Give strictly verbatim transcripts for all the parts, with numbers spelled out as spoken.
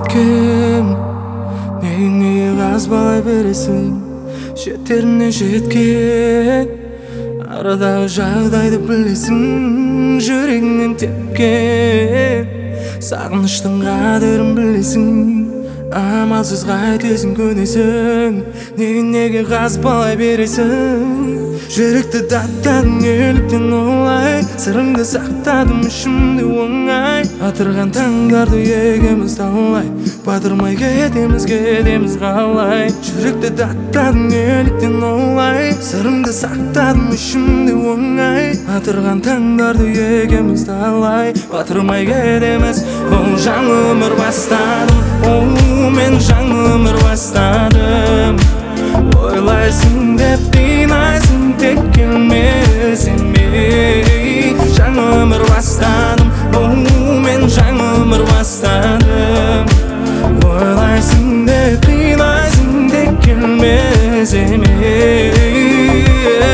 өткем, неңе қазбай бересің, жетеріне жеткен, арадағы жағдайды білесің, жүрегіңнен тепкен, сағыныштың қадірін білесің, амалсыз қайтесің көнесің, неге неге қазбай бересің. Жүректі даттадың неліктен олай, сырыңды сақтадым ішімде оңай, атырған таңдарды егеміз талай, батырмай кетеміз кетеміз қалай. Жүректі даттадың неліктен олай, сырыңды сақтадым ішімде оңай, атырған таңдарды егеміз талай, батырмай кетеміз. Ол жаңа өмір бастадым, о мен жаңа өмір бастадым. Ойлайсың деп қинайсың, тек келмесем ей. Жаңа өмір бастадым, о мен жаңа өмір бастадым. Ойлайсың деп қинайсың, тек келмесем ей.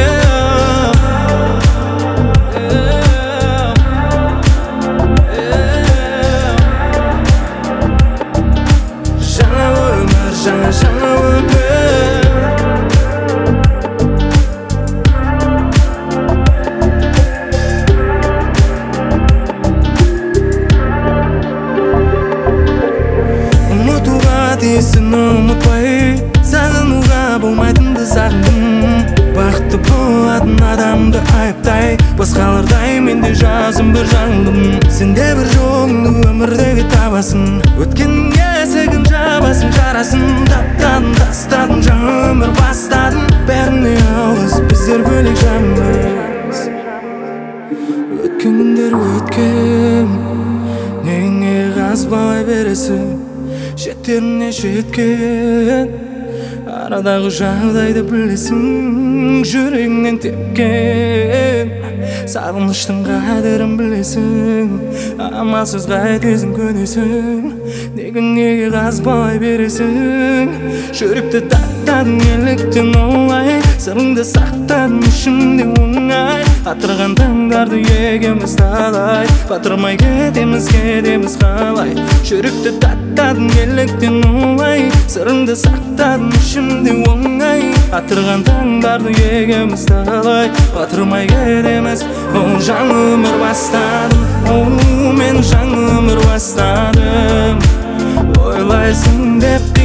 Жаңа өмір, жаңа жаңа өмір. Сені ұмытпай, сағынуға болмайтынды сағындым. Бақытты болатын адамды айыптай, басқалардай мен де жазым бір жаңылдым. Сен де бір жолыңды өмірдегі табасың, өткенге сегін жабасың жарасын. Таптадым, тастадым, жаңа өмір бастадым. Бәріне ауыз, біздер бөлек жанбыз. Өткен күндер өткен, неңе қазбай бересің, жетеріне жеткен, арадағы жағдайды білесің, жүрегіңнен тепкен, сағыныштың қадірін білесің, амалсыз қайтесің көнесің, неге неге қазбай бересің. Жүректі таттадың неліктен олай, сырыңды сақтадың ішімде оңай, атырған таңдарды егеміз талай, батырмай кетеміз кетеміз қалай. Жүректі таттадың неліктен олай, сырыңды сақтадың ішімде оңай, атырған таңдарды егеміз талай, батырмай кетеміз. Ол жаңа өмір бастадым, о мен жаңа өмір бастадым. Ойлайсың деп